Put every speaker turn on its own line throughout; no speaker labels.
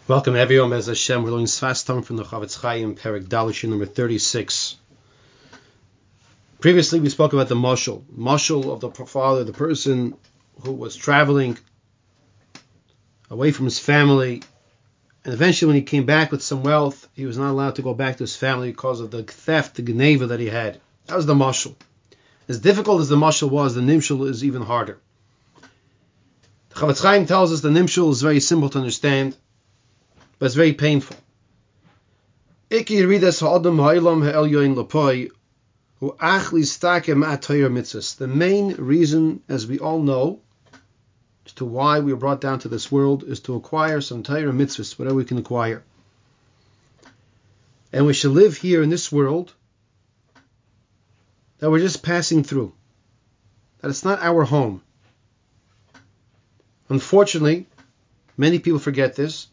Welcome everyone, as Hashem. We're learning Sfas Tam from the Chavetz Chaim, Perek Dalit, number 36. Previously we spoke about the mashal of the father, the person who was traveling away from his family, and eventually when he came back with some wealth, he was not allowed to go back to his family because of the theft, the gneva that he had. That was the mashal. As difficult as the mashal was, the nimshal is even harder. The Chavetz Chaim tells us the nimshal is very simple to understand, but it's very painful. The main reason, as we all know, as to why we were brought down to this world is to acquire some Torah mitzvahs, whatever we can acquire. And we should live here in this world that we're just passing through, that it's not our home. Unfortunately, many people forget this,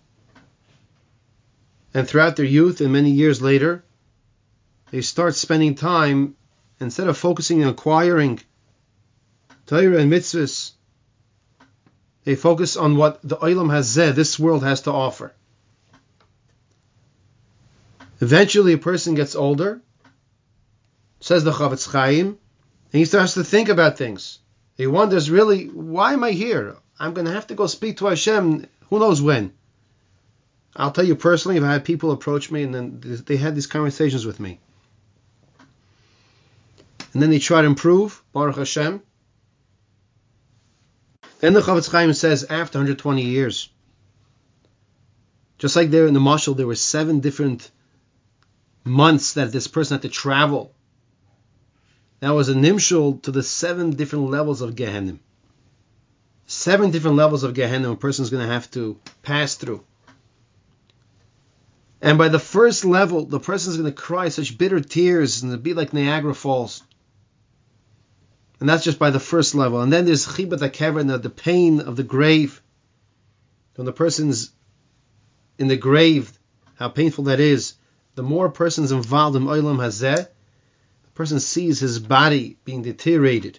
and throughout their youth and many years later, they start spending time, instead of focusing on acquiring Torah and mitzvahs, they focus on what the Olam Hazeh, this world, has to offer. Eventually a person gets older, says the Chavetz Chaim, and he starts to think about things. He wonders, really, why am I here? I'm going to have to go speak to Hashem, who knows when. I'll tell you personally, I've had people approach me and then they had these conversations with me. And then they try to improve, Baruch Hashem. Then the Chavetz Chaim says, after 120 years, just like there in the Mashal, there were 7 different months that this person had to travel. That was a nimshal to the 7 different levels of Gehenna. 7 different levels of Gehenna a person is going to have to pass through. And by the first level, the person is going to cry such bitter tears and it'll be like Niagara Falls. And that's just by the first level. And then there's Chibat HaKever, the pain of the grave. When the person's in the grave, how painful that is. The more a person's involved in Olam Hazeh, the person sees his body being deteriorated.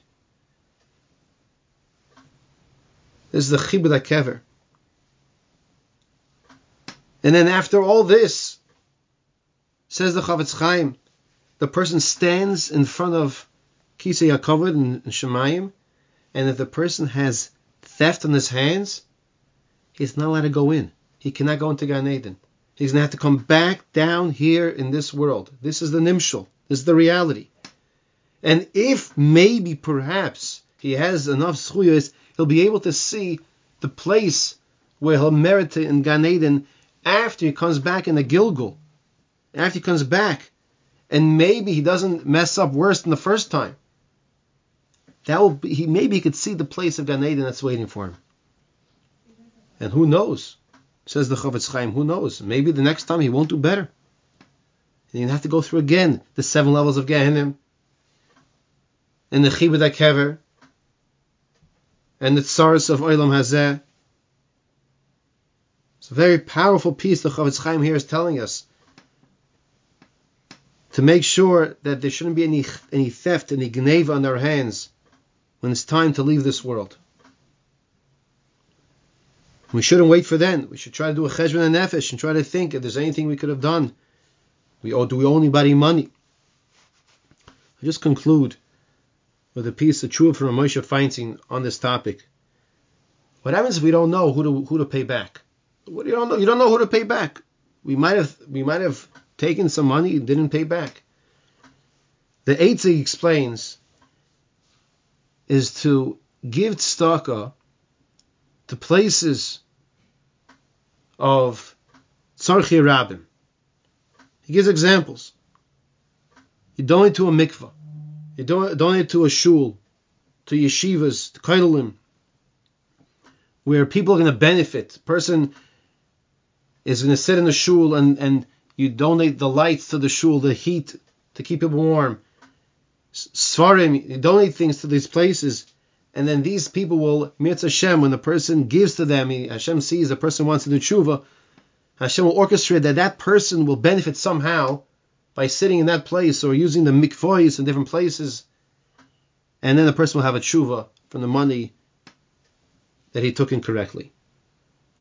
This is the Chibat HaKever. And then after all this, says the Chavetz Chaim, the person stands in front of Kisei HaKavod and Shemayim, and if the person has theft on his hands, he's not allowed to go in. He cannot go into Gan Eden. He's going to have to come back down here in this world. This is the nimshal. This is the reality. And if maybe, perhaps, he has enough zchuyos, he'll be able to see the place where he'll merit in Gan Eden after he comes back in the Gilgul, after he comes back, and maybe he doesn't mess up worse than the first time. Maybe he could see the place of Gan Eden that's waiting for him. And who knows? Says the Chavetz Chaim, who knows? Maybe the next time he won't do better. And you have to go through again the 7 levels of Gehenna, and the Chibat HaKever, and the Tsaros of Olam Hazeh. It's a very powerful piece the Chavetz Chaim here is telling us, to make sure that there shouldn't be any theft, any gneva on our hands when it's time to leave this world. We shouldn't wait for then. We should try to do a cheshbon nefesh and try to think if there's anything we could have done. Do we owe anybody money? I just conclude with a piece of truth from Moshe Feinstein on this topic. What happens if we don't know who to pay back? What, you don't know who to pay back. We might have taken some money and didn't pay back. The Eitzig explains is to give tzedakah to places of tzarchei rabim. He gives examples. You donate to a mikvah. You donate to a shul, to yeshivas, to koilim, where people are going to benefit. Person is going to sit in the shul and you donate the lights to the shul, the heat to keep it warm. Svarim, you donate things to these places, and then these people will, Mirz Hashem, when the person gives to them, Hashem sees the person wants to do tshuva, Hashem will orchestrate that person will benefit somehow by sitting in that place or using the mikvois in different places, and then the person will have a tshuva from the money that he took incorrectly.